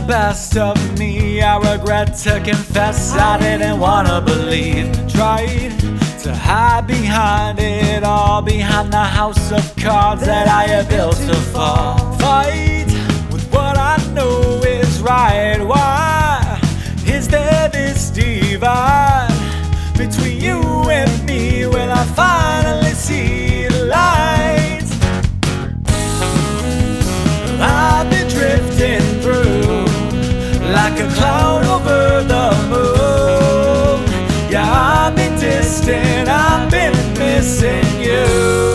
best of me. I regret to confess I didn't wanna believe. Tried to hide behind it all, behind the house of cards that I have built to fall. Fight with what I know is right. Why is there this divide between you and me? Will I finally see the light? I've been drifting through like a cloud over the moon. Yeah, I've been distant, I've been missing you.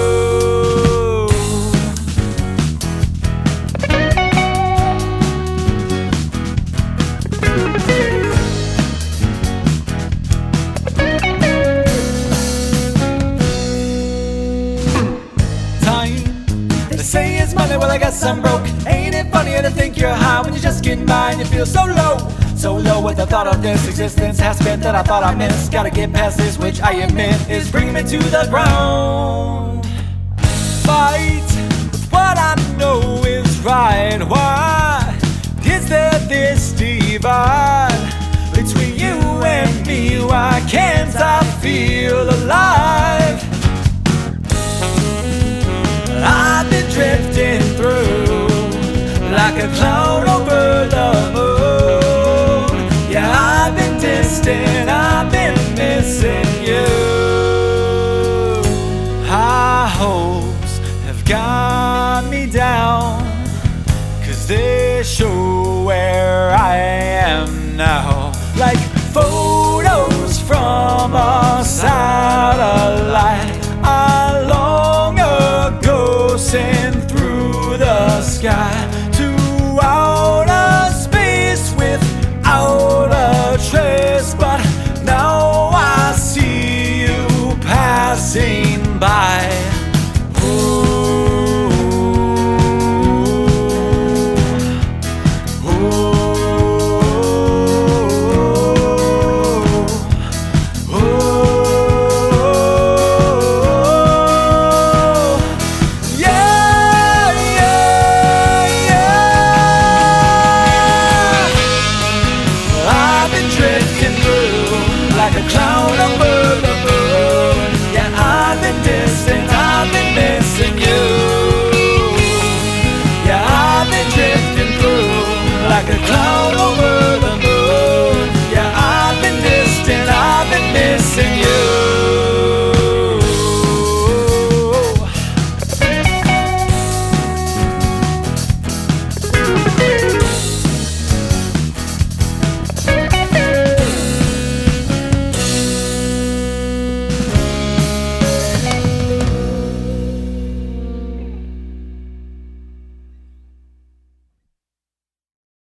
Say it's money, well I guess I'm broke. Ain't it funny to think you're high when you're just getting by and you feel so low? So low with the thought of this existence has spent that I thought I missed. Gotta get past this, which I admit is bringing me to the ground. Fight with what I know is right. Why is there this divide between you and me? Why can't I feel alive? I've been drifting through like a cloud over the moon. Yeah, I've been distant, I've been missing you. High hopes have got me down, 'cause they show where I am now. Like photos from a satellite I long ago sent